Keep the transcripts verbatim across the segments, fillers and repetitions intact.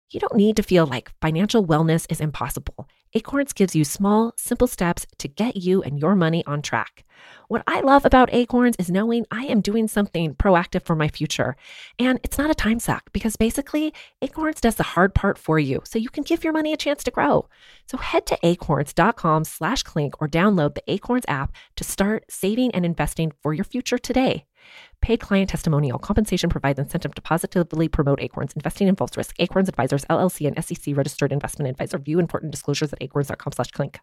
You don't need to feel like financial wellness is impossible. Acorns gives you small, simple steps to get you and your money on track. What I love about Acorns is knowing I am doing something proactive for my future. And it's not a time suck because basically Acorns does the hard part for you so you can give your money a chance to grow. So head to acorns.com slash clink or download the Acorns app to start saving and investing for your future today. Paid client testimonial. Compensation provides incentive to positively promote Acorns. Investing involves risk. Acorns Advisors, L L C, and S E C registered investment advisor. View important disclosures at acorns.com slash clink.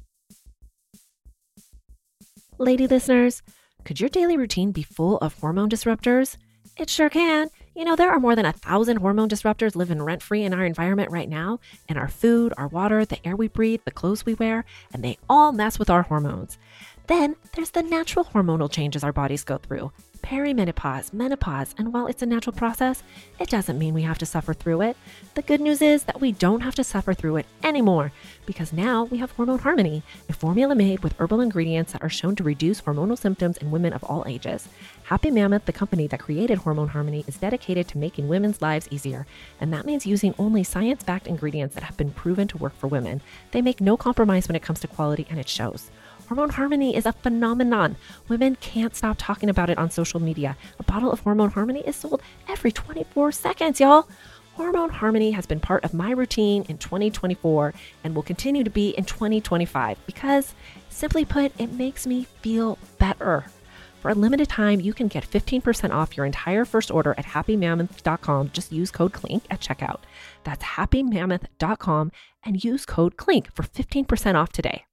Lady listeners, could your daily routine be full of hormone disruptors? It sure can. You know, there are more than a thousand hormone disruptors living rent-free in our environment right now, in our food, our water, the air we breathe, the clothes we wear, and they all mess with our hormones. Then there's the natural hormonal changes our bodies go through. Perimenopause, menopause, and while it's a natural process, it doesn't mean we have to suffer through it. The good news is that we don't have to suffer through it anymore because now we have Hormone Harmony, a formula made with herbal ingredients that are shown to reduce hormonal symptoms in women of all ages. Happy Mammoth, the company that created Hormone Harmony, is dedicated to making women's lives easier, and that means using only science-backed ingredients that have been proven to work for women. They make no compromise when it comes to quality, and it shows. Hormone Harmony is a phenomenon. Women can't stop talking about it on social media. A bottle of Hormone Harmony is sold every twenty-four seconds, y'all. Hormone Harmony has been part of my routine in twenty twenty-four and will continue to be in twenty twenty-five because, simply put, it makes me feel better. For a limited time, you can get fifteen percent off your entire first order at happy mammoth dot com. Just use code CLINK at checkout. That's happy mammoth dot com and use code CLINK for fifteen percent off today.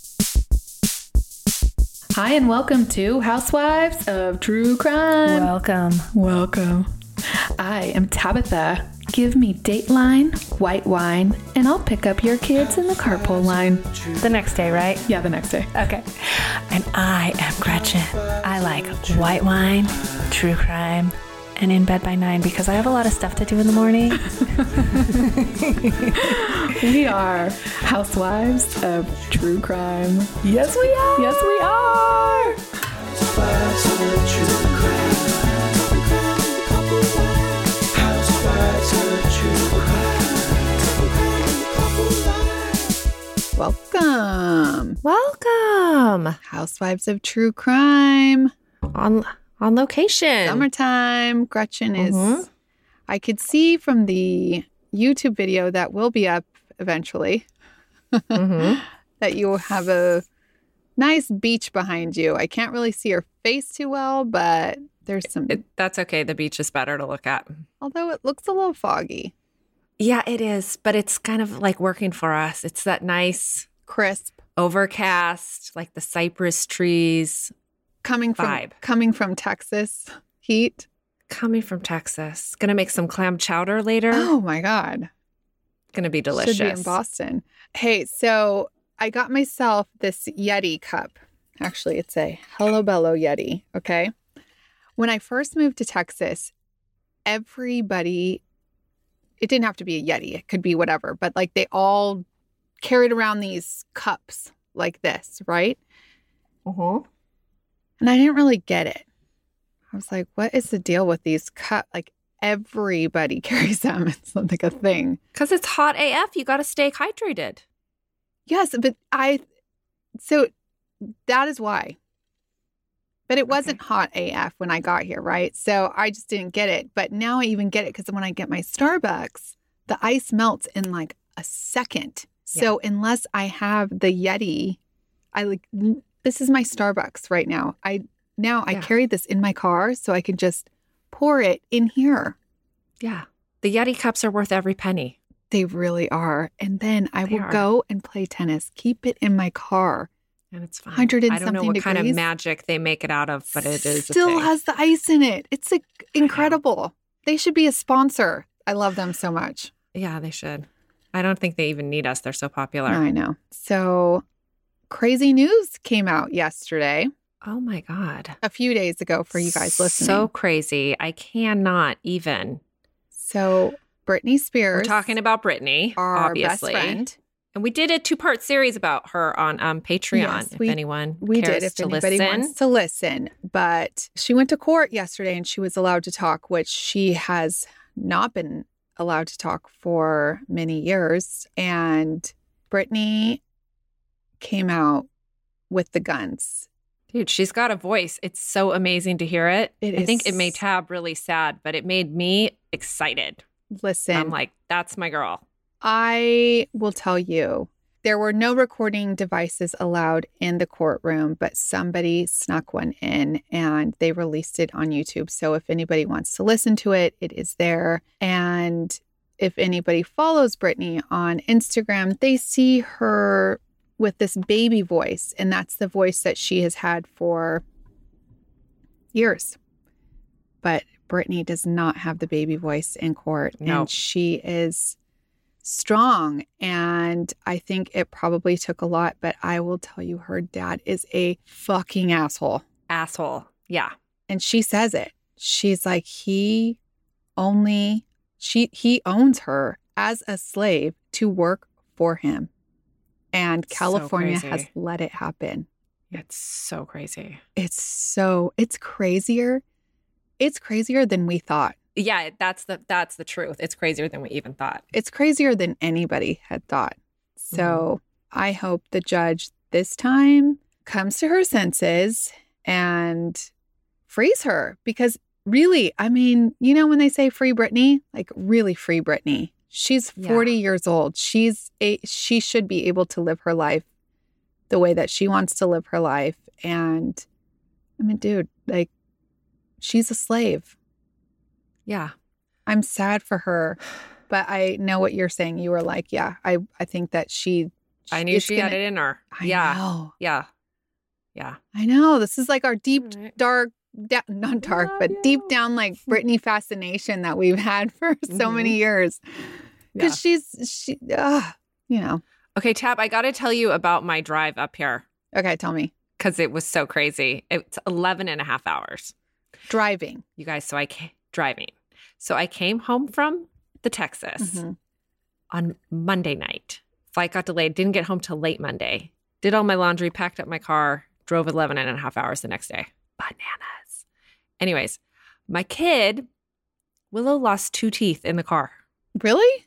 Hi, and welcome to Housewives of True Crime. Welcome. Welcome. I am Tabitha. Give me Dateline, white wine, and I'll pick up your kids in the carpool line. The next day, right? Yeah, the next day. Okay. And I am Gretchen. I like white wine, true crime, and in bed by nine because I have a lot of stuff to do in the morning. We are Housewives of True Crime. Yes, we are. Yes, we are. Housewives of True Crime. Housewives of True Crime. Welcome. Welcome. Housewives of True Crime. On on location. Summertime. Gretchen is, Mhm. I could see from the YouTube video that will be up eventually Mm-hmm. that you have a nice beach behind you. I can't really see your face too well, but there's some, It, that's okay. The beach is better to look at. although it looks a little foggy. Yeah, it is, but it's kind of like working for us. It's that nice Crisp. overcast, like the cypress trees Coming from vibe. coming from Texas heat. Coming from Texas. Gonna make some clam chowder later. Oh my God. Gonna be delicious. Should be in Boston. Hey, so I got myself this Yeti cup. Actually, it's a Hello Bello Yeti. Okay. When I first moved to Texas, everybody, it didn't have to be a Yeti. It could be whatever, but like they all carried around these cups like this, right? Mm-hmm. And I didn't really get it. I was like, what is the deal with these cups? Like everybody carries them. It's like a thing. Because it's hot A F. You got to stay hydrated. Yes, but I, so that is why. But it wasn't hot A F when I got here, right? So I just didn't get it. But now I even get it because when I get my Starbucks, the ice melts in like a second. So unless I have the Yeti, I like, this is my Starbucks right now. I now I Yeah. carry this in my car so I can just pour it in here. Yeah. The Yeti cups are worth every penny. They really are. And then I They will are. go and play tennis, keep it in my car. And it's fine. one hundred and I don't know something what kind of degrees. magic they make it out of, but it is a Still thing. has the ice in it. It's like, incredible. They should be a sponsor. I love them so much. Yeah, they should. I don't think they even need us. They're so popular. I know. So crazy news came out yesterday, Oh my God. a few days ago for you guys listening. So crazy. I cannot even. So Britney Spears. We're talking about Britney, our obviously. best friend. And we did a two-part series about her on um, Patreon, Yes, if we- anyone We cares did, if to anybody listen. wants to listen. But she went to court yesterday and she was allowed to talk, which she has not been allowed to talk for many years. And Brittany came out with the guns. Dude, she's got a voice. It's so amazing to hear it. It I think is- it made Tab really sad, but it made me excited. Listen, I'm like, that's my girl. I will tell you, there were no recording devices allowed in the courtroom, but somebody snuck one in and they released it on YouTube. So if anybody wants to listen to it, it is there. And if anybody follows Brittany on Instagram, they see her with this baby voice. And that's the voice that she has had for years. But Brittany does not have the baby voice in court. No. And she is strong. And I think it probably took a lot, but I will tell you, her dad is a fucking asshole. Asshole. Yeah. And she says it. She's like, he only, she, he owns her as a slave to work for him. And So California has crazy. let it happen. It's so crazy. It's so, it's crazier. It's crazier than we thought. Yeah, that's the that's the truth. It's crazier than we even thought. It's crazier than anybody had thought. So I hope the judge this time comes to her senses and frees her. Because really, I mean, you know, when they say free Britney, like really free Britney. She's Yeah. forty years old. She's a, she should be able to live her life the way that she wants to live her life. And I mean, dude, like, she's a slave. Yeah. I'm sad for her, but I know what you're saying. You were like, yeah, I, I think that she. I knew it's she gonna- had it in her. I yeah. know. Yeah. Yeah. I know. This is like our deep, Right. dark, da- not dark, love but deep you. down, like Britney fascination that we've had for so many years. Because she's, she, uh, you know. Okay, Tab, I got to tell you about my drive up here Okay, tell me. because it was so crazy. It's eleven and a half hours. Driving. You guys, so I came driving. So I came home from the Texas Mhm. on Monday night. Flight got delayed, didn't get home till late Monday. Did all my laundry, packed up my car, drove eleven and a half hours the next day. Bananas. Anyways, my kid, Willow, lost two teeth in the car. Really?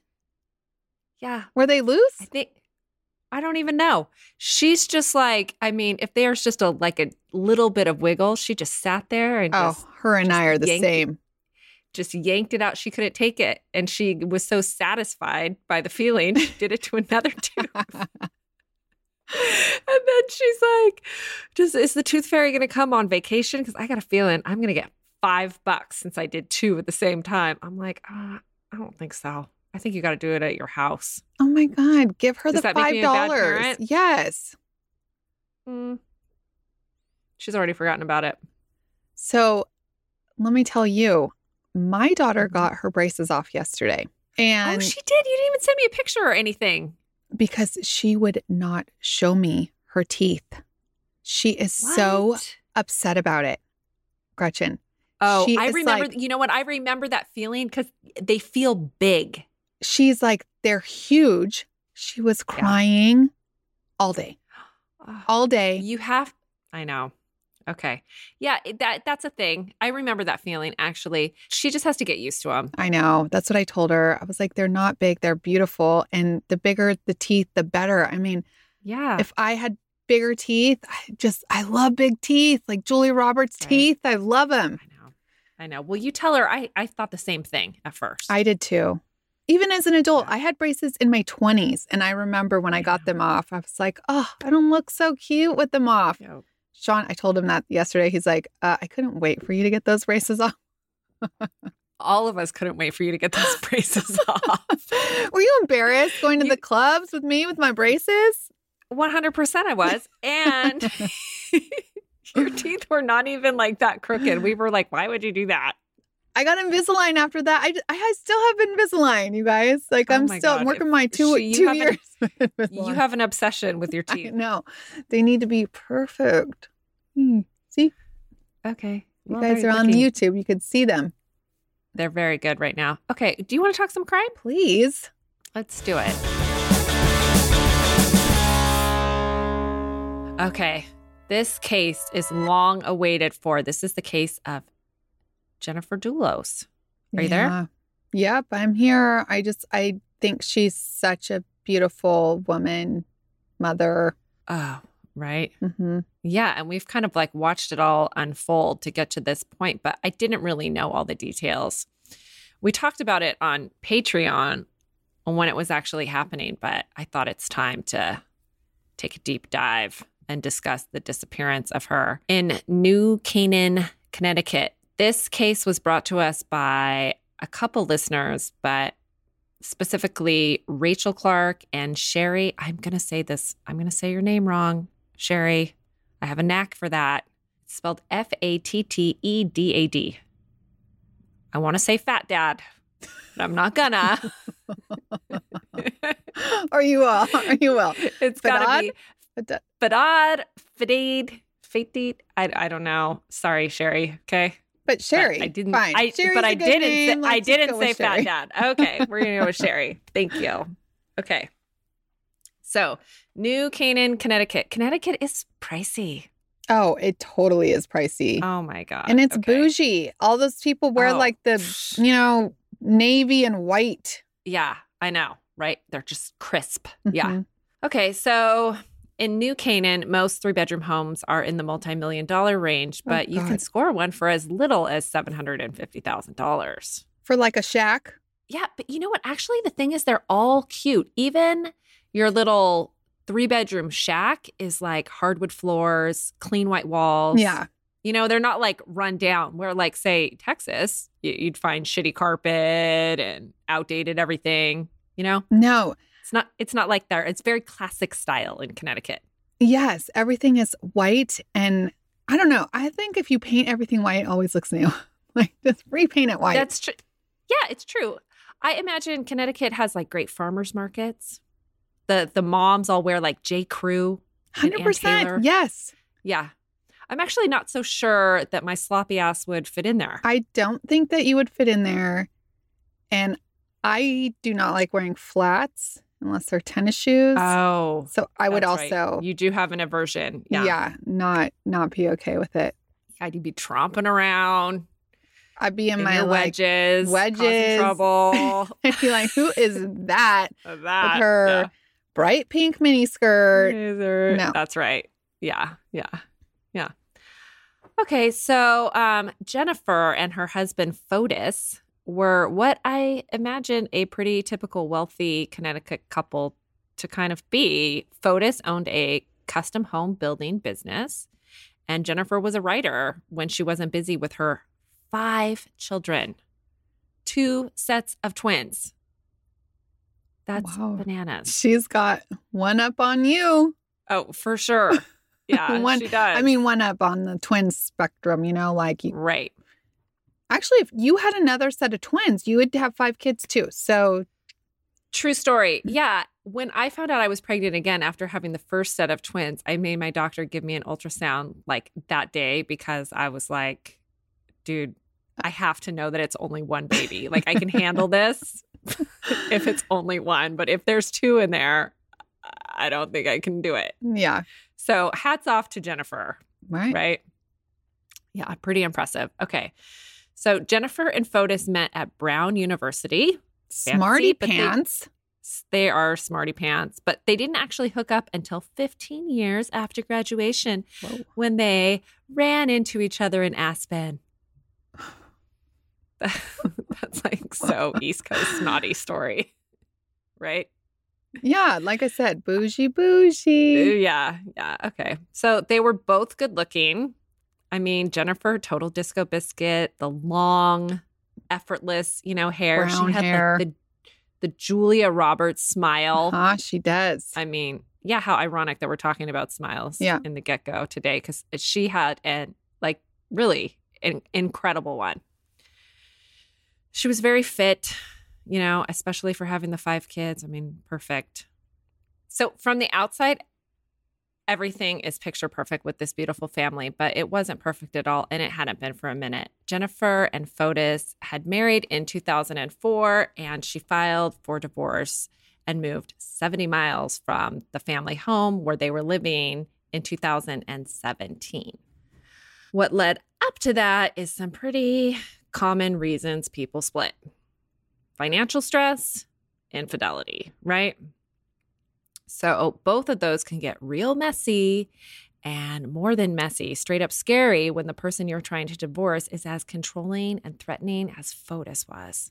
Yeah, Were they loose? I think, I don't even know. She's just like, I mean, if there's just a like a little bit of wiggle, she just sat there and Oh, just her and I are the yanked- same. just yanked it out. She couldn't take it. And she was so satisfied by the feeling, she did it to another tooth. And then she's like, just is the tooth fairy going to come on vacation? Because I got a feeling I'm going to get five bucks since I did two at the same time. I'm like, uh, I don't think so. I think you got to do it at your house. Oh my God. Give her Does the that make five me a bad dollars. parent? Yes. Mm. She's already forgotten about it. So let me tell you, my daughter got her braces off yesterday. And oh, she did. You didn't even send me a picture or anything. because she would not show me her teeth. She is so What? upset about it, Gretchen. Oh, She I is remember. like- you know what? I remember that feeling because they feel big. She's like, they're huge. She was crying all day, all day. You have. I know. Okay. Yeah, it- that that's a thing. I remember that feeling. Actually, she just has to get used to them. I know. That's what I told her. I was like, they're not big. They're beautiful. And the bigger the teeth, the better. I mean, Yeah. if I had bigger teeth, I just, I love big teeth. Like Julia Roberts' Right. teeth. I love them. I know. I know. Well, you tell her. I I thought the same thing at first. I did too. Even as an adult, Yeah. I had braces in my twenties. And I remember when I got them off, I was like, oh, I don't look so cute with them off. Yep. Sean, I told him that yesterday. He's like, uh, I couldn't wait for you to get those braces off. All of us couldn't wait for you to get those braces off. Were you embarrassed going to You- the clubs with me with my braces? One hundred percent, I was, and your teeth were not even like that crooked. We were like, why would you do that? I got Invisalign after that. I, I I still have Invisalign, you guys. Like, Oh I'm my still God. working my two, She- you two have an- years. with You Invisalign. have an obsession with your I teeth. know. They need to be perfect. Hmm. See, Okay. you Well, guys they're are on looking- YouTube. You could see them. They're very good right now. Okay. Do you want to talk some crime? Please. Let's do it. Okay. This case is long awaited for. This is the case of Jennifer Dulos. Are you there? Yeah. Yep, I'm here. I just, I think she's such a beautiful woman, mother. Oh, right. hmm Yeah. And we've kind of like watched it all unfold to get to this point, but I didn't really know all the details. We talked about it on Patreon on when it was actually happening, but I thought it's time to take a deep dive and discuss the disappearance of her in New Canaan, Connecticut. This case was brought to us by a couple listeners, but specifically Rachel Clark and Sherry. I'm going to say this. I'm going to say your name wrong. Sherry. I have a knack for that. It's spelled F A T T E D A D. I want to say Fat Dad, but I'm not gonna. Or you will. Or you will. It's got to be Fadad? Fadad, Fadid, Fatid. I, I don't know. Sorry, Sherry. Okay. But Sherry. But I didn't. Fine. I, Sherry's but a I good didn't. name. Say, I Let's just didn't go say with Fat Sherry. Dad. Okay, we're gonna go with Sherry. Thank you. Okay. So, New Canaan, Connecticut. Connecticut is pricey. Oh, it totally is pricey. Oh my god. and it's Okay. bougie. All those people wear Oh. like the, you know, navy and white. Yeah, I know. Right? They're just crisp. Yeah. Mhm. Okay, so in New Canaan, most three-bedroom homes are in the multi-million dollar range, Oh, but you can God. score one for as little as seven hundred fifty thousand dollars. For like a shack. Yeah, but you know what? Actually, the thing is they're all cute. Even your little three-bedroom shack is like hardwood floors, clean white walls. Yeah. You know, they're not like run down where like, say, Texas, you- you'd find shitty carpet and outdated everything, you know? No. It's not it's not like there. It's very classic style in Connecticut. Yes. Everything is white. And I don't know. I think if you paint everything white, it always looks new. Like just repaint it white. That's true. Yeah, it's true. I imagine Connecticut has like great farmers markets. The the moms all wear like J. Crew. one hundred percent. Taylor. Yes. Yeah. I'm actually not so sure that my sloppy ass would fit in there. I don't think that you would fit in there. And I do not like wearing flats unless they're tennis shoes. Oh. so I would that's right. also, You do have an aversion. Yeah. yeah. not not be okay with it. I'd be tromping around I'd be in, in my your like, wedges. wedges. Causing trouble. I'd be like, who is that that. with her bright pink mini skirt? Laser. No. That's right. Yeah. Yeah. Yeah. Okay. So um, Jennifer and her husband, Fotis, were what I imagine a pretty typical wealthy Connecticut couple to kind of be. Fotis owned a custom home building business, and Jennifer was a writer when she wasn't busy with her five children, two sets of twins. That's Wow. bananas. She's got one up on you. Oh, for sure. Yeah, One- she does. I mean, one up on the twin spectrum, you know, like you, right. actually, if you had another set of twins, you would have five kids too. So, True story. Yeah. When I found out I was pregnant again after having the first set of twins, I made my doctor give me an ultrasound like that day because I was like, dude, I have to know that it's only one baby. Like I can handle this if it's only one, but if there's two in there, I don't think I can do it. yeah. So hats off to Jennifer, Right. right? Yeah, pretty impressive. Okay. So Jennifer and Fotis met at Brown University. Smarty but they- pants. They are smarty pants, but they didn't actually hook up until fifteen years after graduation Whoa. when they ran into each other in Aspen. That's like so East Coast snotty story, right? Yeah. Like I said, bougie, bougie. Yeah, yeah. Okay. So they were both good looking. I mean, Jennifer, total disco biscuit, the long, effortless, you know, hair. Brown she had hair. like the the Julia Roberts smile. Ah, she does. I mean, yeah, how ironic that we're talking about smiles Yeah. in the get-go today because she had an like really an incredible one. She was very fit, you know, especially for having the five kids. I mean, perfect. So from the outside, everything is picture perfect with this beautiful family, but it wasn't perfect at all, and it hadn't been for a minute. Jennifer and Fotis had married in two thousand four, and she filed for divorce and moved seventy miles from the family home where they were living in two thousand seventeen. What led up to that is some pretty common reasons people split. financial stress, infidelity, right? So both of those can get real messy and more than messy, straight up scary when the person you're trying to divorce is as controlling and threatening as Fotis was.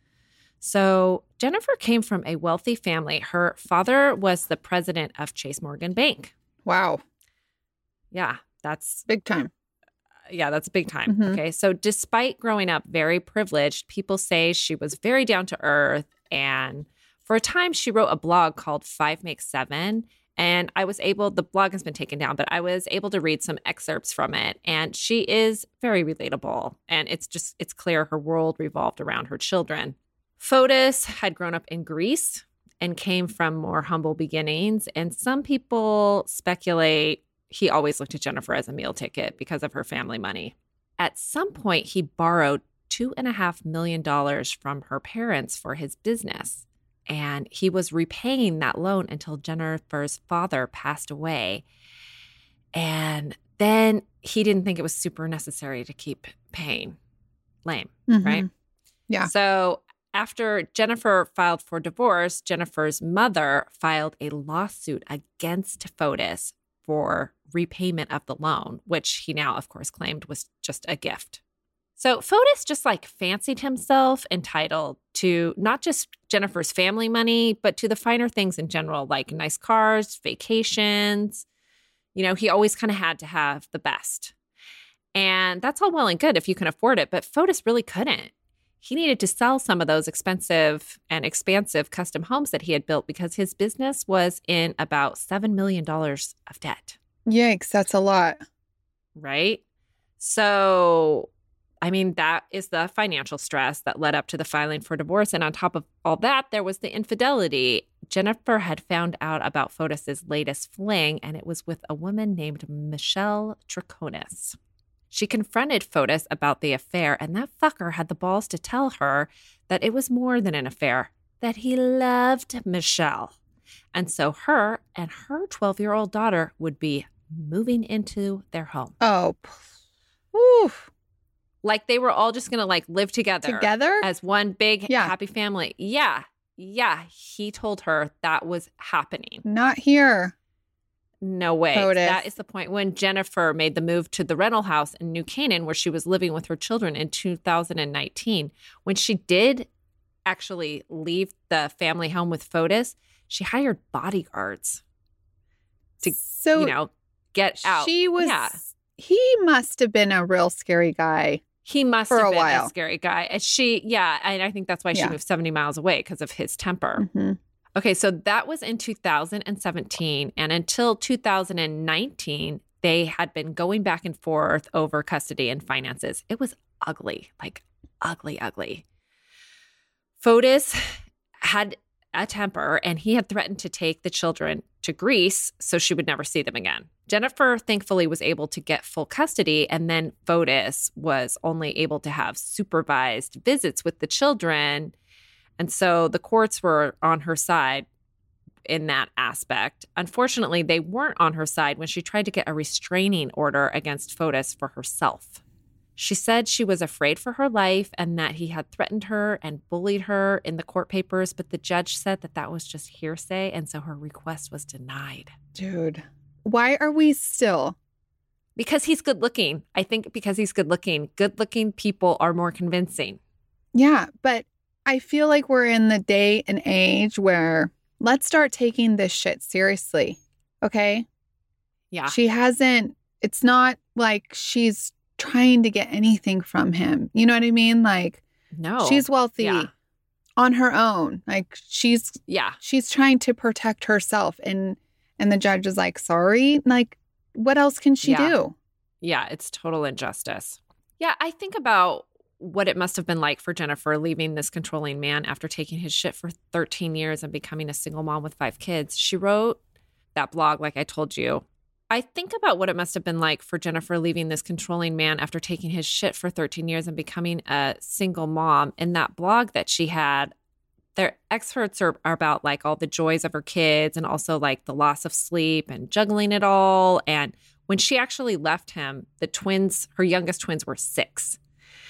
So Jennifer came from a wealthy family. Her father was the president of Chase Morgan Bank. Wow. Yeah, that's big time. Yeah, that's big time. Mhm. Okay. So despite growing up very privileged, people say she was very down to earth. And for a time, she wrote a blog called Five Makes Seven. And I was able, the blog has been taken down, but I was able to read some excerpts from it. And she is very relatable. And it's just, it's clear her world revolved around her children. Fotis had grown up in Greece and came from more humble beginnings. And some people speculate he always looked at Jennifer as a meal ticket because of her family money. At some point, he borrowed two and a half million dollars from her parents for his business. And he was repaying that loan until Jennifer's father passed away. And then he didn't think it was super necessary to keep paying. Lame, Mhm. right? Yeah. So after Jennifer filed for divorce, Jennifer's mother filed a lawsuit against Fotis for repayment of the loan, which he now, of course, claimed was just a gift. So Fotis just like fancied himself entitled to not just Jennifer's family money, but to the finer things in general, like nice cars, vacations. You know, he always kind of had to have the best. And that's all well and good if you can afford it, but Fotis really couldn't. He needed to sell some of those expensive and expansive custom homes that he had built because his business was in about seven million dollars of debt. Yikes, that's a lot. Right? So, I mean, that is the financial stress that led up to the filing for divorce. And on top of all that, there was the infidelity. Jennifer had found out about Fotis's latest fling, and it was with a woman named Michelle Troconis. She confronted Fotis about the affair, and that fucker had the balls to tell her that it was more than an affair, that he loved Michelle. And so her and her twelve-year-old daughter would be moving into their home. Oh, whew. Like they were all just going to like live together. Together? As one big Yeah. happy family. Yeah. Yeah. He told her that was happening. Not here. No way. Fotis. That is the point when Jennifer made the move to the rental house in New Canaan where she was living with her children in two thousand nineteen. When she did actually leave the family home with Fotis, she hired bodyguards to, So you know, get out. she was, Yeah. he must have been a real scary guy. He must For have a been while. a scary guy. And she, yeah, and I think that's why she Yeah. moved seventy miles away because of his temper. Mhm. Okay, so that was in two thousand seventeen. And until two thousand nineteen, they had been going back and forth over custody and finances. It was ugly, like ugly, ugly. Fotis had a temper and he had threatened to take the children to Greece so she would never see them again. Jennifer thankfully was able to get full custody, and then Fotis was only able to have supervised visits with the children. And so the courts were on her side in that aspect. Unfortunately, they weren't on her side when she tried to get a restraining order against Fotis for herself. She said she was afraid for her life and that he had threatened her and bullied her in the court papers, but the judge said that that was just hearsay, and so her request was denied. Dude, why are we still? Because he's good looking. I think because he's good looking. Good looking people are more convincing. Yeah, but I feel like we're in the day and age where let's start taking this shit seriously. Okay? Yeah. She hasn't, it's not like she's trying to get anything from him. You know what I mean? Like No. she's wealthy Yeah. on her own. Like she's Yeah. she's trying to protect herself, and and the judge is like, sorry, like what else can she Yeah. do? Yeah, it's total injustice. Yeah, I think about what it must have been like for Jennifer leaving this controlling man after taking his shit for thirteen years and becoming a single mom with five kids. She wrote that blog, like I told you. I think about what it must have been like for Jennifer leaving this controlling man after taking his shit for thirteen years and becoming a single mom. In that blog that she had, their excerpts are, are about like all the joys of her kids and also like the loss of sleep and juggling it all. And when she actually left him, the twins, her youngest twins were six.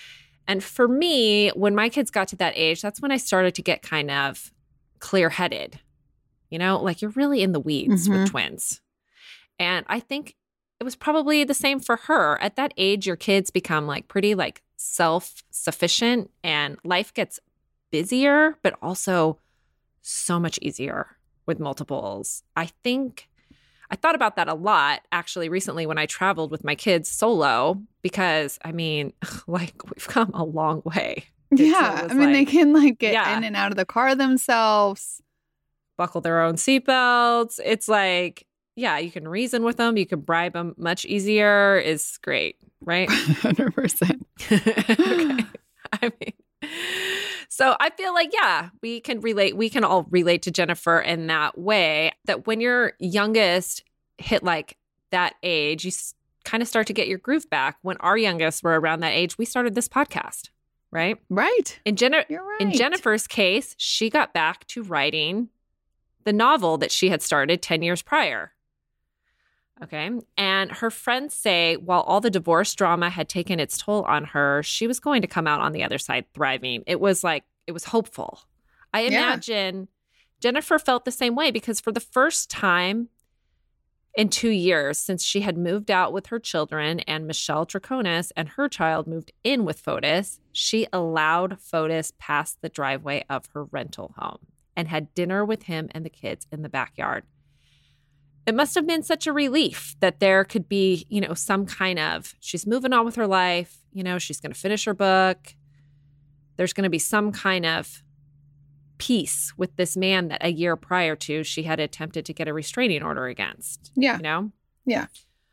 And for me, when my kids got to that age, that's when I started to get kind of clear-headed. You know, like you're really in the weeds Mhm. with twins. And I think it was probably the same for her. At that age, your kids become like pretty like self-sufficient and life gets busier, but also so much easier with multiples. I think I thought about that a lot actually recently when I traveled with my kids solo because I mean, like we've come a long way. Yeah. was I mean, they like- can like get Yeah. in and out of the car themselves. Buckle their own seatbelts. It's like, yeah, you can reason with them. You can bribe them much easier. Is great, right? one hundred percent. Okay. I mean, so I feel like, yeah, we can relate. We can all relate to Jennifer in that way that when your youngest hit like that age, you s- kind of start to get your groove back. When our youngest were around that age, we started this podcast, right? Right. In, Jen- You're right. in Jennifer's case, she got back to writing the novel that she had started ten years prior. Okay. And her friends say while all the divorce drama had taken its toll on her, she was going to come out on the other side thriving. It was like, it was hopeful. I Yeah. imagine Jennifer felt the same way because for the first time in two years since she had moved out with her children and Michelle Traconis and her child moved in with Fotis, she allowed Fotis past the driveway of her rental home and had dinner with him and the kids in the backyard. It must have been such a relief that there could be, you know, some kind of, she's moving on with her life, you know, she's going to finish her book. There's going to be some kind of peace with this man that a year prior to she had attempted to get a restraining order against. Yeah. You know? Yeah.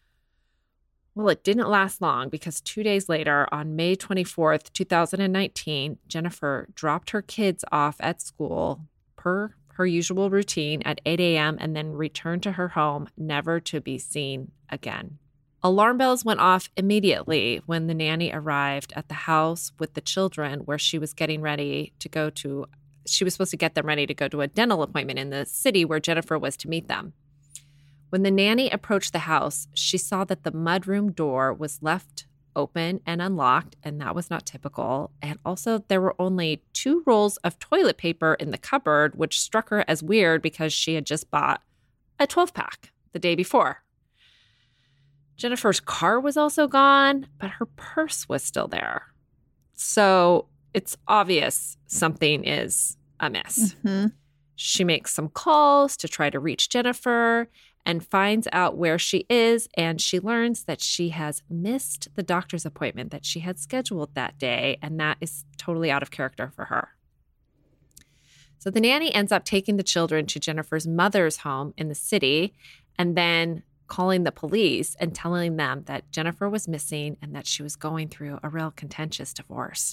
Well, it didn't last long because two days later, on May twenty-fourth, twenty nineteen, Jennifer dropped her kids off at school per her usual routine at eight a.m. and then returned to her home, never to be seen again. Alarm bells went off immediately when the nanny arrived at the house with the children where she was getting ready to go to, she was supposed to get them ready to go to a dental appointment in the city where Jennifer was to meet them. When the nanny approached the house, she saw that the mudroom door was left open and unlocked, and that was not typical. And also, there were only two rolls of toilet paper in the cupboard, which struck her as weird because she had just bought a twelve-pack the day before. Jennifer's car was also gone, but her purse was still there. So it's obvious something is amiss. Mm-hmm. She makes some calls to try to reach Jennifer and finds out where she is, and she learns that she has missed the doctor's appointment that she had scheduled that day, and that is totally out of character for her. So the nanny ends up taking the children to Jennifer's mother's home in the city and then calling the police and telling them that Jennifer was missing and that she was going through a real contentious divorce.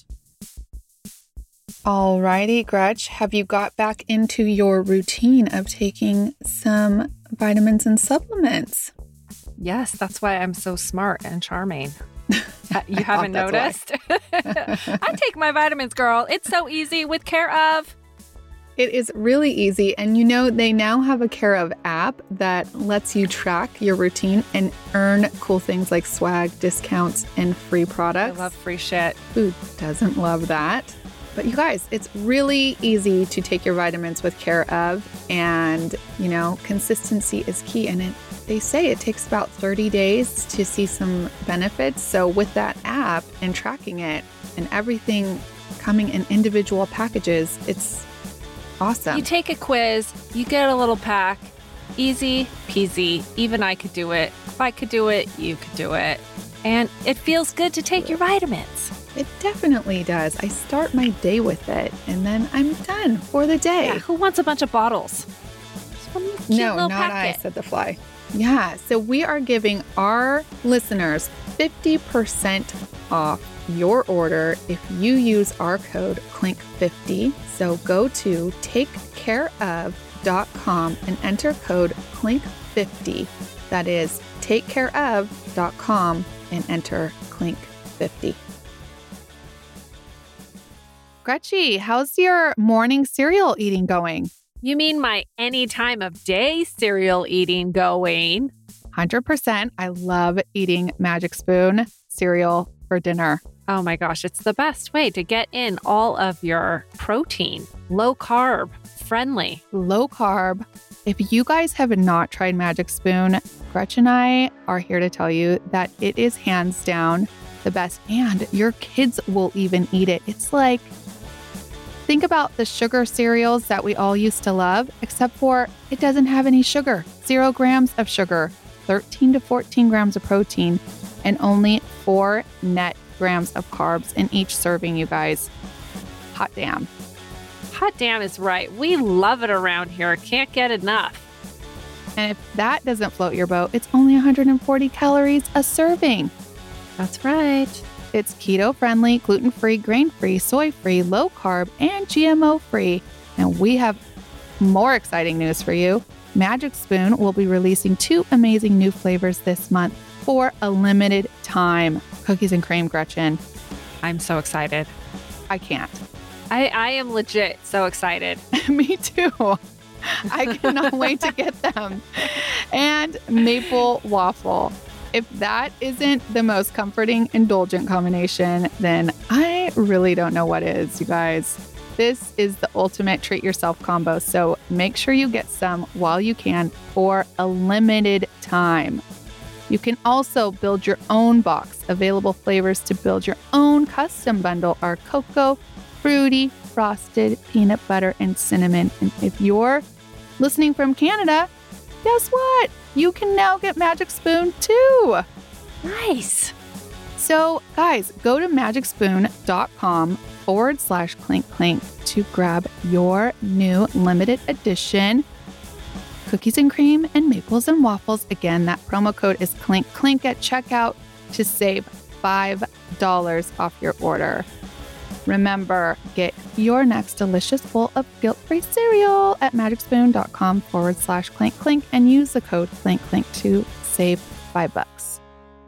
All righty, Gretch. Have you got back into your routine of taking some vitamins and supplements? Yes, that's why I'm so smart and charming. Ha- You I haven't thought noticed? I take my vitamins, girl. It's so easy with Care of. It is really easy. And you know, they now have a Care of app that lets you track your routine and earn cool things like swag, discounts, and free I products. love free shit. Who doesn't love that? But you guys, it's really easy to take your vitamins with Care of, and you know, consistency is key. And it, they say it takes about thirty days to see some benefits. So with that app and tracking it and everything coming in individual packages, it's awesome. You take a quiz, you get a little pack. Easy peasy. Even I could do it. If I could do it, you could do it. And it feels good to take your vitamins. It definitely does. I start my day with it, and then I'm done for the day. Yeah, who wants a bunch of bottles? Just one cute No, little not packet. I, said the fly. Yeah, so we are giving our listeners fifty percent off your order if you use our code Clink fifty. So go to take care of dot com and enter code Clink fifty. That is take care of dot com and enter Clink fifty. Gretchy, how's your morning cereal eating going? You mean my any time of day cereal eating going? one hundred percent. I love eating Magic Spoon cereal for dinner. Oh my gosh, it's the best way to get in all of your protein, low carb, friendly. Low carb. If you guys have not tried Magic Spoon, Gretchen and I are here to tell you that it is hands down the best, and your kids will even eat it. It's like, think about the sugar cereals that we all used to love, except for it doesn't have any sugar. Zero grams of sugar, thirteen to fourteen grams of protein, and only four net grams of carbs in each serving, you guys. Hot damn. Hot damn is right. We love it around here. Can't get enough. And if that doesn't float your boat, it's only one hundred forty calories a serving. That's right. It's keto-friendly, gluten-free, grain-free, soy-free, low-carb, and G M O-free. And we have more exciting news for you. Magic Spoon will be releasing two amazing new flavors this month for a limited time. Cookies and cream, Gretchen. I'm so excited. I can't. I, I am legit so excited. Me too. I cannot wait to get them. And maple waffle. If that isn't the most comforting, indulgent combination, then I really don't know what is, you guys. This is the ultimate treat yourself combo, so make sure you get some while you can for a limited time. You can also build your own box. Available flavors to build your own custom bundle are cocoa, fruity, frosted, peanut butter, and cinnamon. And if you're listening from Canada, guess what? You can now get Magic Spoon too. Nice. So guys, go to magicspoon.com forward slash clink clink to grab your new limited edition cookies and cream and maples and waffles. Again, that promo code is clink clink at checkout to save five dollars off your order. Remember, get your next delicious bowl of guilt-free cereal at magicspoon.com forward slash clink clink and use the code clink clink to save five bucks.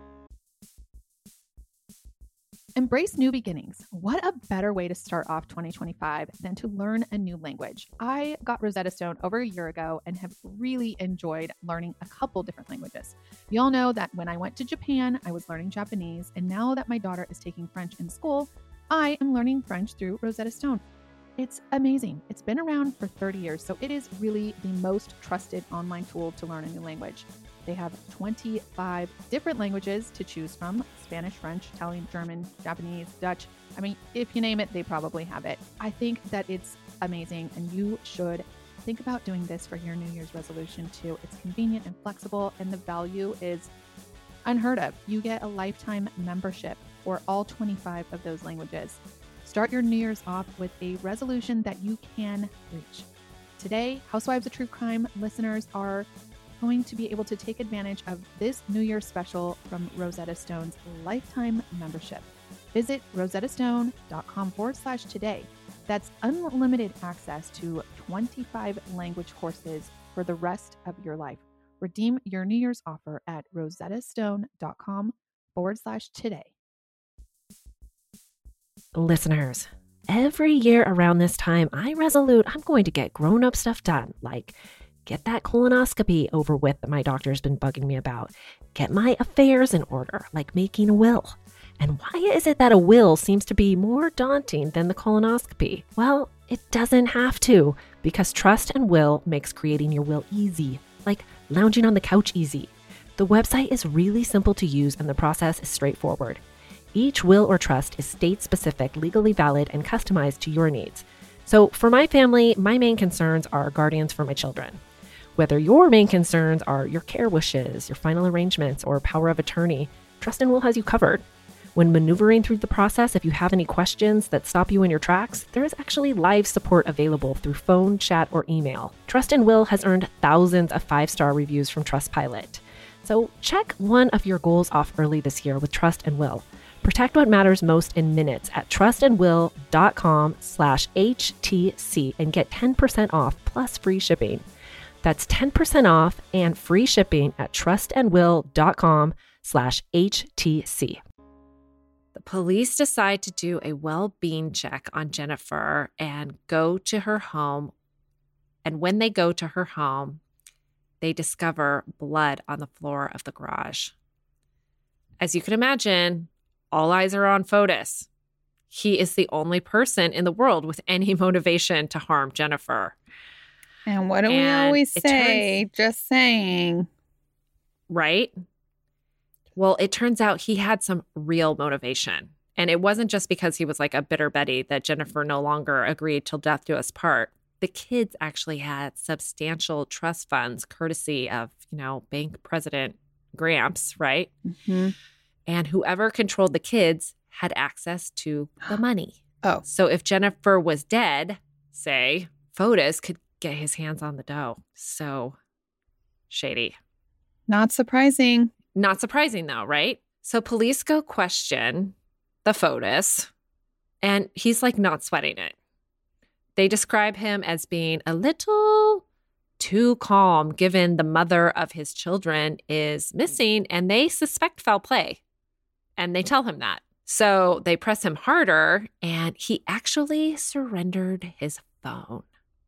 Embrace new beginnings. What a better way to start off twenty twenty-five than to learn a new language. I got Rosetta Stone over a year ago and have really enjoyed learning a couple different languages. You all know that when I went to Japan, I was learning Japanese, and now that my daughter is taking French in school, I am learning French through Rosetta Stone. It's amazing. It's been around for thirty years, so it is really the most trusted online tool to learn a new language. They have twenty-five different languages to choose from: Spanish, French, Italian, German, Japanese, Dutch. I mean, if you name it, they probably have it. I think that it's amazing, and you should think about doing this for your New Year's resolution too. It's convenient and flexible, and the value is unheard of. You get a lifetime membership for all twenty-five of those languages. Start your New Year's off with a resolution that you can reach. Today, Housewives of True Crime listeners are going to be able to take advantage of this New Year's special from Rosetta Stone's lifetime membership. Visit rosettastone.com forward slash today. That's unlimited access to twenty-five language courses for the rest of your life. Redeem your New Year's offer at rosettastone.com forward slash today. Listeners, every year around this time, I resolute I'm going to get grown-up stuff done, like get that colonoscopy over with that my doctor's been bugging me about, get my affairs in order, like making a will. And why is it that a will seems to be more daunting than the colonoscopy? Well, it doesn't have to, because Trust and Will makes creating your will easy, like lounging on the couch easy. The website is really simple to use and the process is straightforward. Each will or trust is state-specific, legally valid, and customized to your needs. So for my family, my main concerns are guardians for my children. Whether your main concerns are your care wishes, your final arrangements, or power of attorney, Trust and Will has you covered. When maneuvering through the process, if you have any questions that stop you in your tracks, there is actually live support available through phone, chat, or email. Trust and Will has earned thousands of five-star reviews from Trustpilot. So check one of your goals off early this year with Trust and Will. Protect what matters most in minutes at trustandwill.com slash HTC and get ten percent off plus free shipping. That's ten percent off and free shipping at trustandwill.com slash HTC. The police decide to do a well-being check on Jennifer and go to her home. And when they go to her home, they discover blood on the floor of the garage. As you can imagine, all eyes are on Fotis. He is the only person in the world with any motivation to harm Jennifer. And what do we And always it say? Just saying. Right? Well, it turns out he had some real motivation. And it wasn't just because he was like a bitter Betty that Jennifer no longer agreed till death do us part. The kids actually had substantial trust funds courtesy of, you know, bank president Gramps, right? Mm-hmm. And whoever controlled the kids had access to the money. Oh. So if Jennifer was dead, say, Fotis could get his hands on the dough. So shady. Not surprising. Not surprising though, right? So police go question the Fotis, and he's like not sweating it. They describe him as being a little too calm given the mother of his children is missing and they suspect foul play. And they tell him that. So they press him harder and he actually surrendered his phone.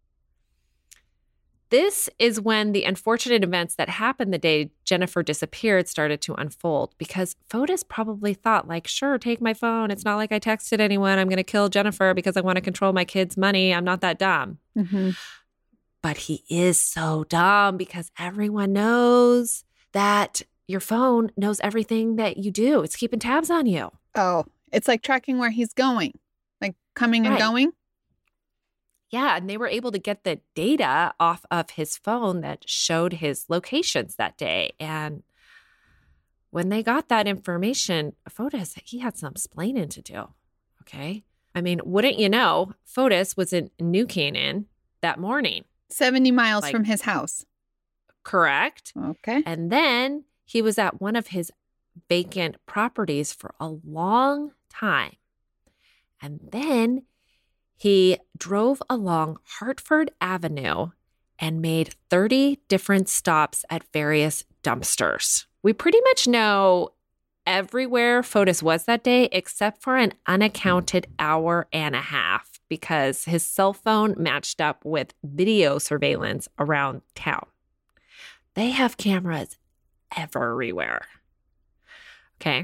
This is when the unfortunate events that happened the day Jennifer disappeared started to unfold because Fotis probably thought like, sure, take my phone. It's not like I texted anyone. I'm going to kill Jennifer because I want to control my kids' money. I'm not that dumb. Mm-hmm. But he is so dumb because everyone knows that your phone knows everything that you do. It's keeping tabs on you. Oh, it's like tracking where he's going, like coming and Right. going. Yeah, and they were able to get the data off of his phone that showed his locations that day. And when they got that information, Fotis, he had some explaining to do. Okay. I mean, wouldn't you know, Fotis was in New Canaan that morning. seventy miles Like- from his house. Correct. Okay. And then he was at one of his vacant properties for a long time. And then he drove along Hartford Avenue and made thirty different stops at various dumpsters. We pretty much know everywhere Fotis was that day except for an unaccounted hour and a half because his cell phone matched up with video surveillance around town. They have cameras everywhere. Okay.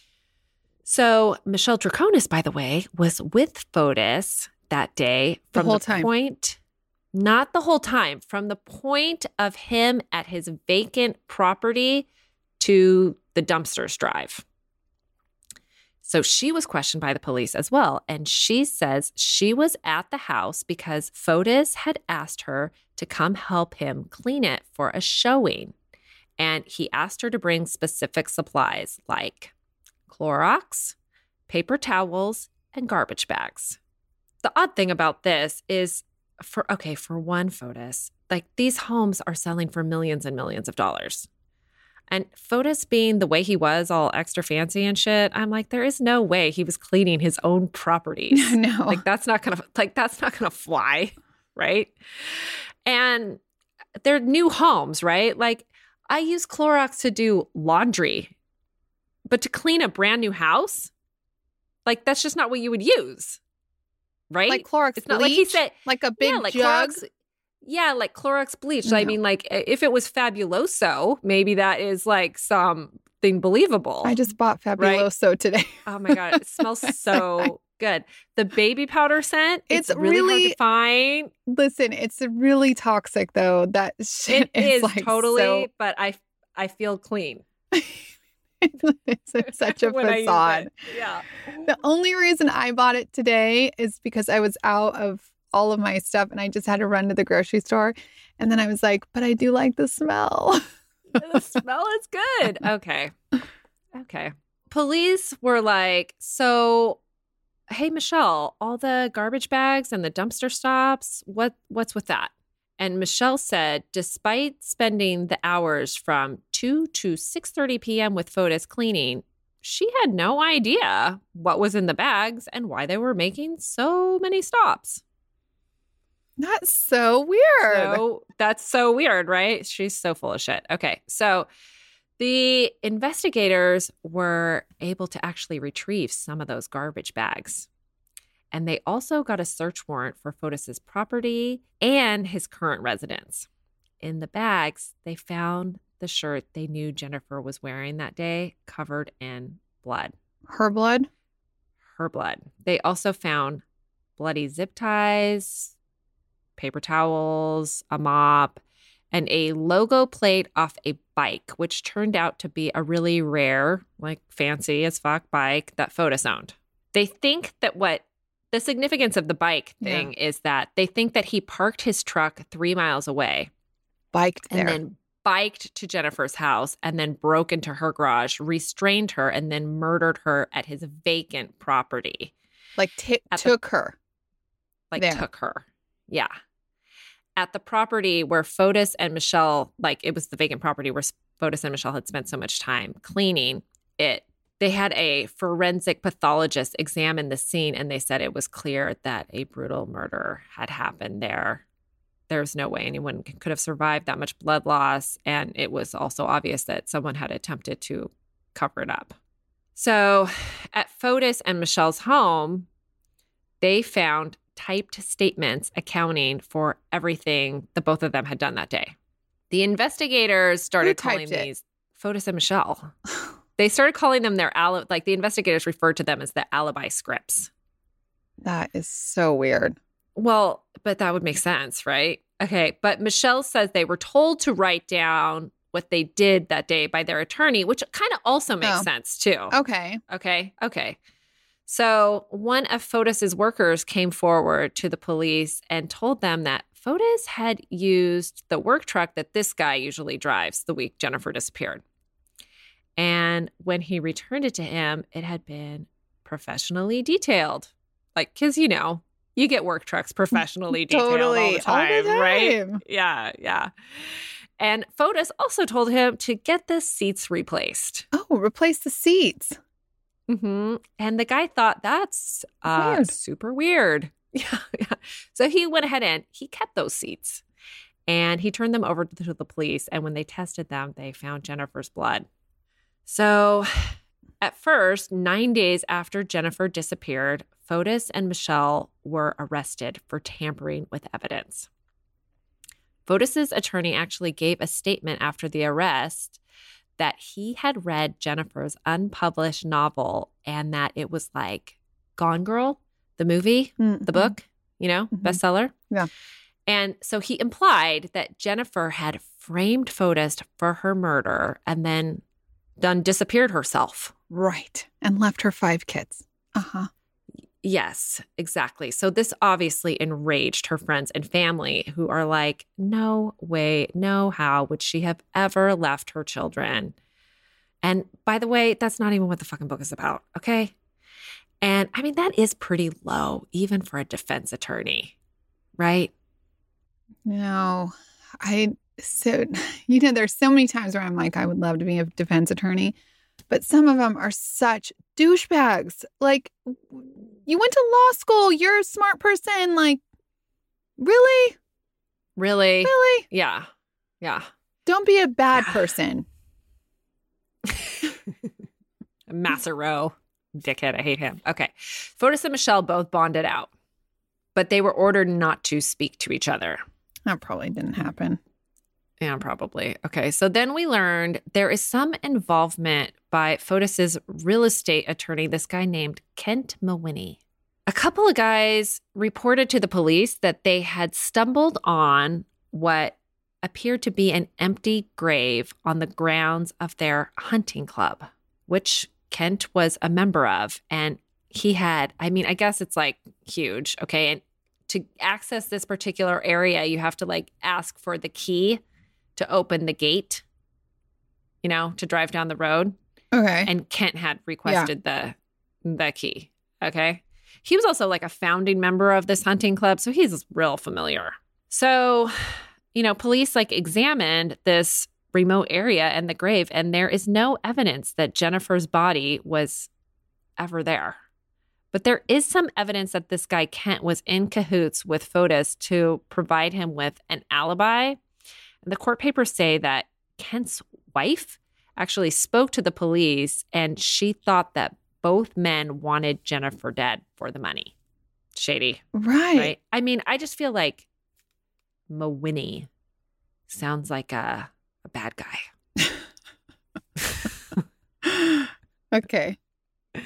So Michelle Draconis, by the way, was with Fotis that day The from whole the time. point, not the whole time, from the point of him at his vacant property to the dumpsters drive. So she was questioned by the police as well. And she says she was at the house because Fotis had asked her to come help him clean it for a showing. And he asked her to bring specific supplies like Clorox, paper towels, and garbage bags. The odd thing about this is, for okay, for one, Fotis, like these homes are selling for millions and millions of dollars. And Fotis being the way he was, all extra fancy and shit, I'm like, there is no way he was cleaning his own properties. No. Like that's not gonna like that's not gonna fly, right? And they're new homes, right? Like I use Clorox to do laundry, but to clean a brand new house, like that's just not what you would use, right? Like Clorox It's bleach? not like he said, Like a big yeah, like jug? Clorox. Yeah, like Clorox bleach. I No. mean, like if it was Fabuloso, maybe that is like something believable. I just bought Fabuloso today. Oh my God, it smells so good. The baby powder scent, it's, It's really, hard really- to find. Listen, it's really toxic though. That shit It is like totally, so- but I I feel clean. it's such a when I use facade. it. Yeah. The only reason I bought it today is because I was out of all of my stuff and I just had to run to the grocery store. And then I was like, but I do like the smell. The smell is good. Okay. Okay. Police were like, so, hey, Michelle, all the garbage bags and the dumpster stops, what what's with that? And Michelle said, despite spending the hours from two to six thirty p.m. with Fotis cleaning, she had no idea what was in the bags and why they were making so many stops. That's so weird. So that's so weird, right? She's so full of shit. Okay. So the investigators were able to actually retrieve some of those garbage bags. And they also got a search warrant for Fotis's property and his current residence. In the bags, they found the shirt they knew Jennifer was wearing that day covered in blood. Her blood? Her blood. They also found bloody zip ties, paper towels, a mop, and a logo plate off a bike, which turned out to be a really rare, like fancy as fuck bike that Fotis owned. They think that what the significance of the bike thing Yeah. is that they think that he parked his truck three miles away Biked there. and then biked to Jennifer's house and then broke into her garage, restrained her, and then murdered her at his vacant property. like t- at the- took her. Like There. took her. Yeah. At the property where Fotis and Michelle, like it was the vacant property where Fotis and Michelle had spent so much time cleaning it. They had a forensic pathologist examine the scene and they said it was clear that a brutal murder had happened there. There's no way anyone could have survived that much blood loss. And it was also obvious that someone had attempted to cover it up. So at Fotis and Michelle's home, they found typed statements accounting for everything the both of them had done that day. The investigators started Who typed calling it? these Fotis and Michelle. They started calling them their alibi, like the investigators referred to them as the alibi scripts. That is so weird. Well, but that would make sense, right? Okay, but Michelle says they were told to write down what they did that day by their attorney, which kind of also makes Oh. sense too. Okay. Okay. Okay. So one of Fotis's workers came forward to the police and told them that Fotis had used the work truck that this guy usually drives the week Jennifer disappeared. And when he returned it to him, it had been professionally detailed. Like, because, you know, you get work trucks professionally detailed all Totally. the time, All the right? time. Yeah, yeah. And Fotis also told him to get the seats replaced. Oh, replace the seats. hmm And the guy thought that's uh, Weird. super weird. Yeah, yeah. So he went ahead and he kept those seats and he turned them over to the police. And when they tested them, they found Jennifer's blood. So at first, nine days after Jennifer disappeared, Fotis and Michelle were arrested for tampering with evidence. Fotis's attorney actually gave a statement after the arrest that he had read Jennifer's unpublished novel and that it was like Gone Girl, the movie, Mm-hmm. the book, you know, Mhm. bestseller. Yeah. And so he implied that Jennifer had framed Fotis for her murder and then done disappeared herself. Right. And left her five kids. Uh-huh. Yes, exactly. So this obviously enraged her friends and family who are like, no way, no how would she have ever left her children? And by the way, that's not even what the fucking book is about, okay? And I mean, that is pretty low, even for a defense attorney, right? No, I, so, you know, there's so many times where I'm like, I would love to be a defense attorney, but some of them are such douchebags. Like, you went to law school, you're a smart person. Like, really? Really? Really? Yeah. Yeah. Don't be a bad Yeah. person. Massaro, dickhead. I hate him. Okay. Fotis and Michelle both bonded out, but they were ordered not to speak to each other. That probably didn't happen. Yeah, probably. Okay. So then we learned there is some involvement by Fotis's real estate attorney, this guy named Kent Mawhinney. A couple of guys reported to the police that they had stumbled on what appeared to be an empty grave on the grounds of their hunting club, which Kent was a member of. And he had, I mean, I guess it's like huge. Okay. And to access this particular area, you have to like ask for the key to open the gate, you know, to drive down the road. Okay. And Kent had requested the the key. Okay. He was also like a founding member of this hunting club, so he's real familiar. So, you know, police like examined this remote area and the grave, and there is no evidence that Jennifer's body was ever there. But there is some evidence that this guy Kent was in cahoots with Fotis to provide him with an alibi. And the court papers say that Kent's wife actually spoke to the police and she thought that both men wanted Jennifer dead for the money. Shady, Right. right? I mean, I just feel like Mawhinney sounds like a, a bad guy. Okay.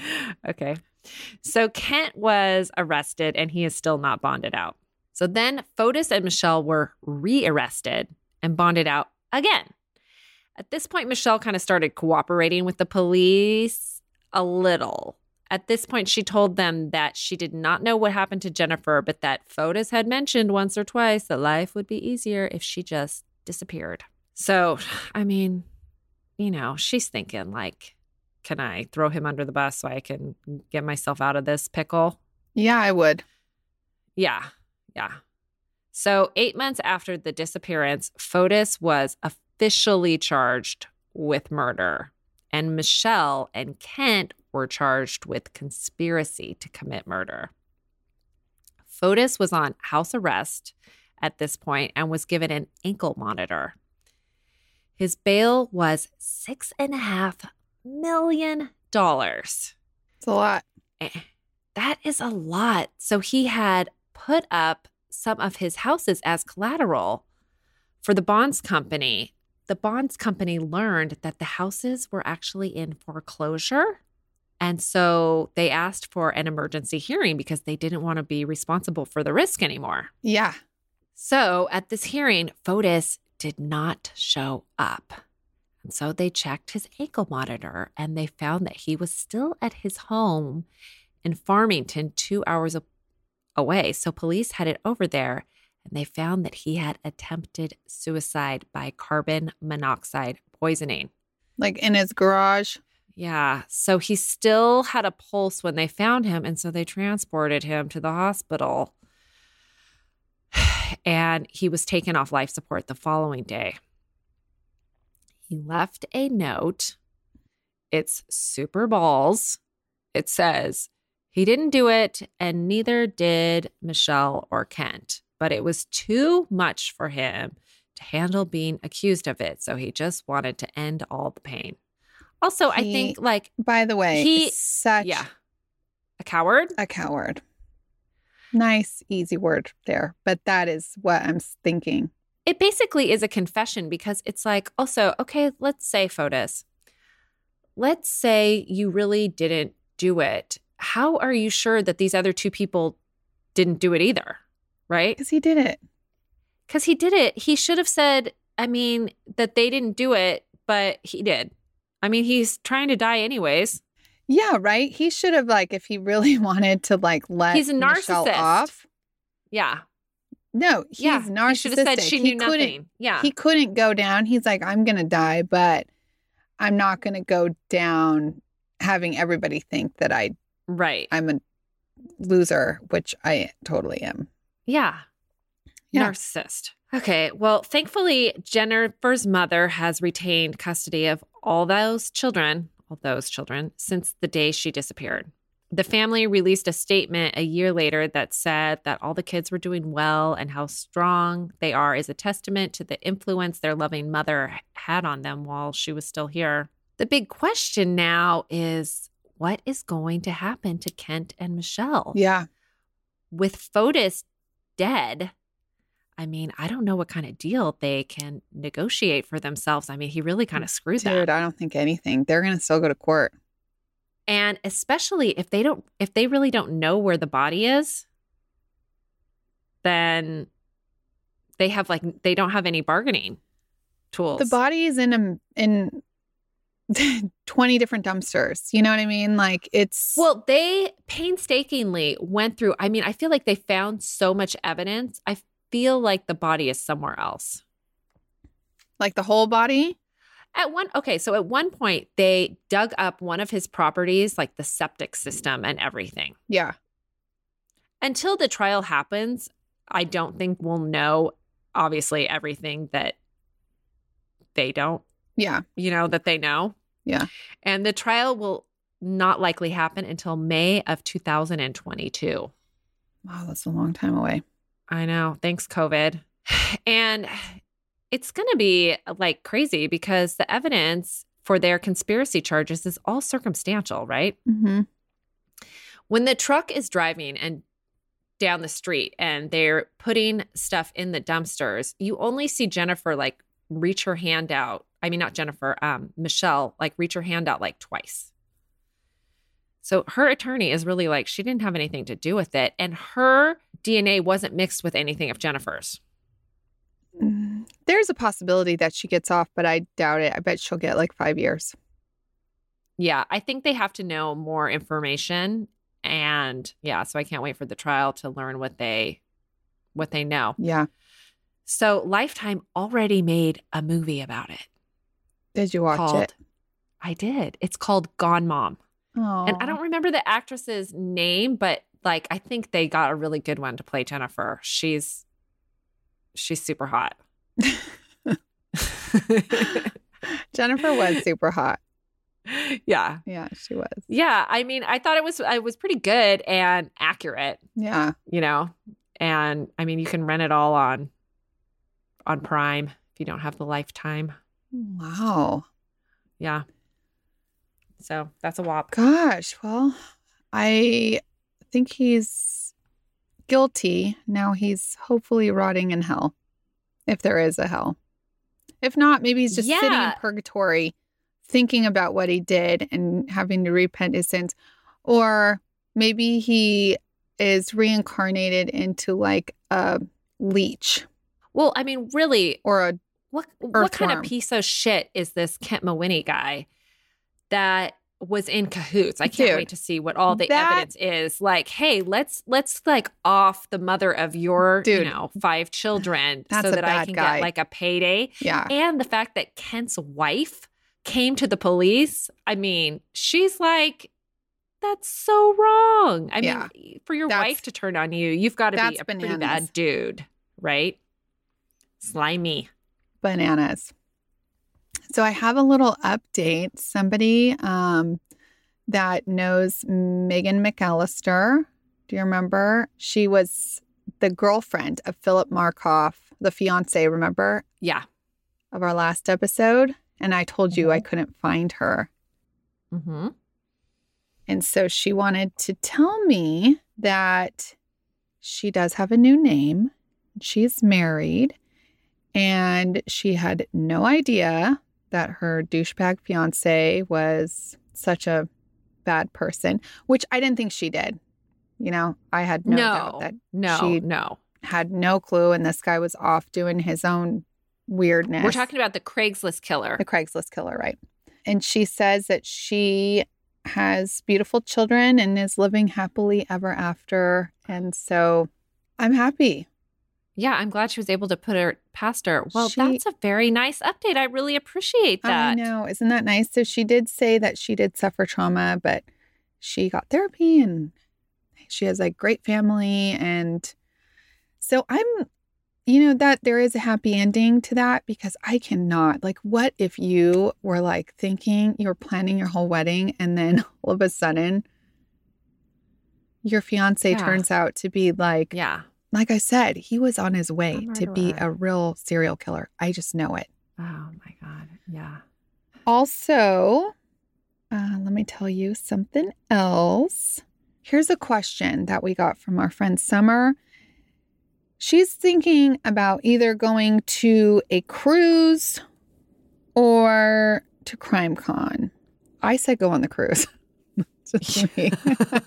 Okay. So Kent was arrested and he is still not bonded out. So then Fotis and Michelle were re-arrested and bonded out again. At this point, Michelle kind of started cooperating with the police a little. At this point, she told them that she did not know what happened to Jennifer, but that Fotis had mentioned once or twice that life would be easier if she just disappeared. So, I mean, you know, she's thinking like, can I throw him under the bus so I can get myself out of this pickle? Yeah, I would. Yeah, yeah. So eight months after the disappearance, Fotis was officially charged with murder, and Michelle and Kent were charged with conspiracy to commit murder. Fotis was on house arrest at this point and was given an ankle monitor. His bail was six and a half million dollars. It's a lot. That is a lot. So he had put up some of his houses as collateral for the bonds company. The bonds company learned that the houses were actually in foreclosure. And so they asked for an emergency hearing because they didn't want to be responsible for the risk anymore. Yeah. So at this hearing, Fotis did not show up. And so they checked his ankle monitor and they found that he was still at his home in Farmington, two hours away. So police headed over there and they found that he had attempted suicide by carbon monoxide poisoning. Like in his garage. Yeah. So he still had a pulse when they found him. And so they transported him to the hospital. And he was taken off life support the following day. He left a note. It's super balls. It says, he didn't do it, and neither did Michelle or Kent. But it was too much for him to handle being accused of it. So he just wanted to end all the pain. Also, I He- think, like, By the way, He- is such yeah, a coward. a coward. Nice, easy word there. But that is what I'm thinking. It basically is a confession because it's like, also, okay, let's say, Fotis, let's say you really didn't do it. How are you sure that these other two people didn't do it either? Right? Because he did it. Because he did it. He should have said, I mean, that they didn't do it, but he did. I mean, he's trying to die anyways. Yeah, right? He should have, like, if he really wanted to, like, let He's a Michelle narcissist. off. Yeah. No, he's yeah. narcissistic. He should have said she He knew couldn't- nothing. Yeah. He couldn't go down. He's like, I'm going to die, but I'm not going to go down having everybody think that I, right. I'm a loser, which I totally am. Yeah. Yeah. Narcissist. Okay. Well, thankfully, Jennifer's mother has retained custody of all those children, all those children, since the day she disappeared. The family released a statement a year later that said that all the kids were doing well and how strong they are is a testament to the influence their loving mother had on them while she was still here. The big question now is, what is going to happen to Kent and Michelle? Yeah. With Fotis dead, I mean, I don't know what kind of deal they can negotiate for themselves. I mean, he really kind of screwed Dude, them. I don't think anything. They're going to still go to court. And especially if they don't, if they really don't know where the body is, then they have like, they don't have any bargaining tools. The body is in a, in twenty different dumpsters. You know what I mean? Like it's, Well, they painstakingly went through, I mean, I feel like they found so much evidence. I feel like the body is somewhere else. like the whole body. At one, okay, so at one point, they dug up one of his properties, like the septic system and everything. Yeah. Until the trial happens, I don't think we'll know, obviously, everything that they don't, Yeah. you know, that they know. Yeah. And the trial will not likely happen until May of two thousand twenty-two. Wow, that's a long time away. I know. Thanks, COVID. And it's going to be like crazy because the evidence for their conspiracy charges is all circumstantial, right? Mm-hmm. When the truck is driving and down the street and they're putting stuff in the dumpsters, you only see Jennifer like reach her hand out. I mean, not Jennifer, um, Michelle, like reach her hand out like twice. So her attorney is really like, she didn't have anything to do with it. And her D N A wasn't mixed with anything of Jennifer's. Mm, There's a possibility that she gets off, but I doubt it. I bet she'll get like five years. Yeah, I think they have to know more information. And yeah, so I can't wait for the trial to learn what they what they know. Yeah. So Lifetime already made a movie about it. Did you watch called, it? I did. It's called Gone Mom. Oh. And I don't remember the actress's name, but like I think they got a really good one to play Jennifer. She's she's super hot. Jennifer was super hot. Yeah. Yeah, she was. Yeah. I mean, I thought it was it was pretty good and accurate, Yeah. you know. And I mean, you can rent it all on on Prime if you don't have the Lifetime. Wow. Yeah. So that's a whop. Gosh. Well, I think he's guilty. Now he's hopefully rotting in hell, if there is a hell. If not, maybe he's just sitting in Yeah. purgatory thinking about what he did and having to repent his sins. Or maybe he is reincarnated into like a leech Well, I mean, really, or a what what kind of Earthworm. piece of shit is this Kent Mawhinney guy that was in cahoots? I can't Dude, wait to see what all the that- evidence is. Like, hey, let's let's like off the mother of your, Dude, you know, five children that's so a that I bad can guy. get like a payday. yeah. And the fact that Kent's wife came to the police, I mean, she's like, that's so wrong. I Yeah. mean, for your That's- wife to turn on you, you've got to be that's a pretty bananas. bad dude, right? Slimy. Bananas. So I have a little update. Somebody um, that knows Megan McAllister. Do you remember? She was the girlfriend of Philip Markoff, the fiance, remember, Yeah. of our last episode? And I told you I couldn't find her. Mm-hmm. And so she wanted to tell me that she does have a new name. She's married. And she had no idea that her douchebag fiance was such a bad person, which I didn't think she did. You know, I had no, doubt No, that no, she no. had no clue. And this guy was off doing his own weirdness. We're talking about the Craigslist killer. The Craigslist killer, right? And she says that she has beautiful children and is living happily ever after. And so I'm happy. Yeah, I'm glad she was able to put her past her. Well, She- that's a very nice update. I really appreciate that. I know. Isn't that nice? So she did say that she did suffer trauma, but she got therapy and she has like great family. And so I'm, you know, that there is a happy ending to that because I cannot, like, what if you were like thinking you were planning your whole wedding and then all of a sudden your fiance Yeah. turns out to be like, Yeah. like I said, he was on his way A to be murderer. a real serial killer. I just know it. Oh my God. Yeah. Also, uh, let me tell you something else. Here's a question that we got from our friend Summer. She's thinking about either going to a cruise or to CrimeCon. I said go on the cruise. Just me.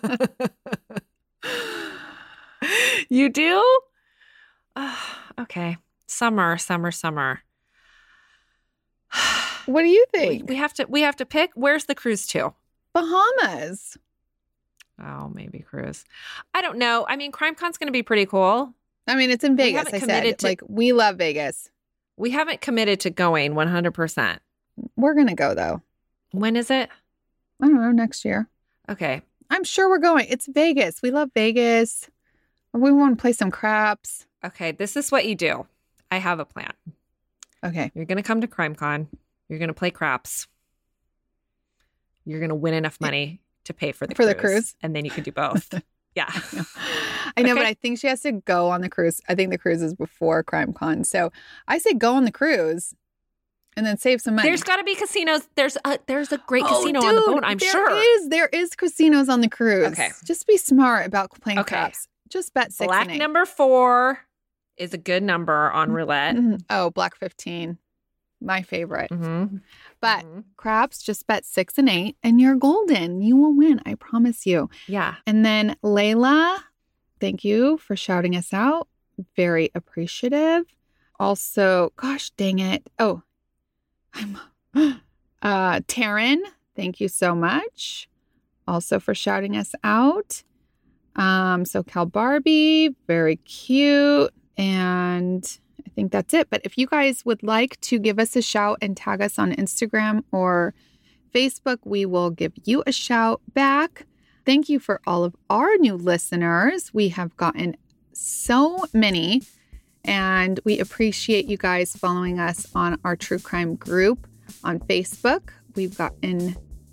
You do? Ah, okay. Summer, summer, summer. What do you We, think? we have to we have to pick. Where's the cruise to? Bahamas. Oh, maybe cruise. I don't know. I mean, CrimeCon's going to be pretty cool. I mean, it's in We Vegas. haven't I committed said, to- like, we love Vegas. We haven't committed to going one hundred percent. We're going to go, though. When is it? I don't know, next year. Okay. I'm sure we're going. It's Vegas. We love Vegas. We want to play some craps. Okay. This is what you do. I have a plan. Okay. You're going to come to CrimeCon. You're going to play craps. You're going to win enough money to pay for the For the cruise, cruise? and then you can do both. Yeah. I know, Okay. but I think she has to go on the cruise. I think the cruise is before CrimeCon. So I say go on the cruise and then save some money. There's got to be casinos. There's a there's a great Oh, casino on the dude, boat. I'm there sure. is. There is casinos on the cruise. Okay. Just be smart about playing Okay. craps. Just bet six Black and eight. number four is a good number on roulette. Mhm. Oh, Black fifteen. My favorite. hmm But Mhm. craps, just bet six and eight, and you're golden. You will win. I promise you. Yeah. And then Layla, thank you for shouting us out. Very appreciative. Also, gosh dang it. Oh, I'm uh Taryn, thank you so much. Also for shouting us out. Um, so Cal Barbie, very cute. And I think that's it. But if you guys would like to give us a shout and tag us on Instagram or Facebook, we will give you a shout back. Thank you for all of our new listeners. We have gotten so many, and we appreciate you guys following us on our true crime group on Facebook. We've gotten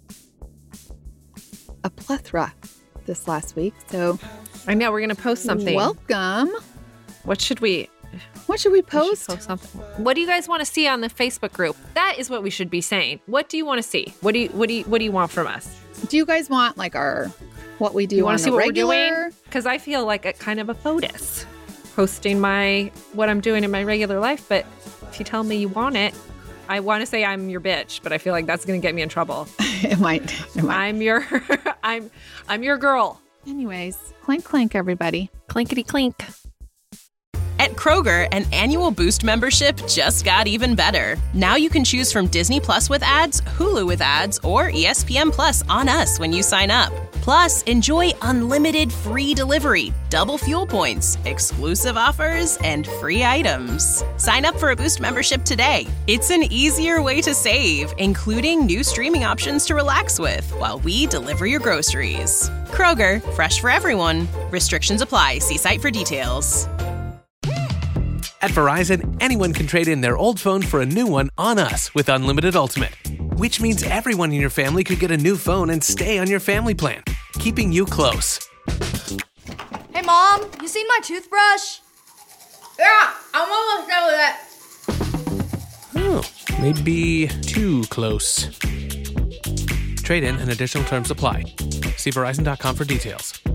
a plethora this last week. So I know we're going to post something. welcome. What should we What should we we should post? post something. What do you guys want to see on the Facebook group? That is what we should be saying. What do you want to see? What do you what do you what do you want from us? Do you guys want like our what we do You on want to see the what regular? we're doing? Because I feel like a kind of a POTUS posting my what I'm doing in my regular life. But if you tell me you want it, I want to say I'm your bitch, but I feel like that's going to get me in trouble. it might. It might. I'm your I'm I'm your girl. Anyways, clank clank, everybody. Clinkety clink. At Kroger, an annual Boost membership just got even better. Now you can choose from Disney Plus with ads, Hulu with ads, or E S P N Plus on us when you sign up. Plus, enjoy unlimited free delivery, double fuel points, exclusive offers, and free items. Sign up for a Boost membership today. It's an easier way to save, including new streaming options to relax with while we deliver your groceries. Kroger, fresh for everyone. Restrictions apply. See site for details. At Verizon, anyone can trade in their old phone for a new one on us with Unlimited Ultimate, which means everyone in your family could get a new phone and stay on your family plan, keeping you close. Hey, Mom, you seen my toothbrush? Yeah, I'm almost done with it. Oh, maybe too close. Trade in and additional terms apply. See Verizon dot com for details.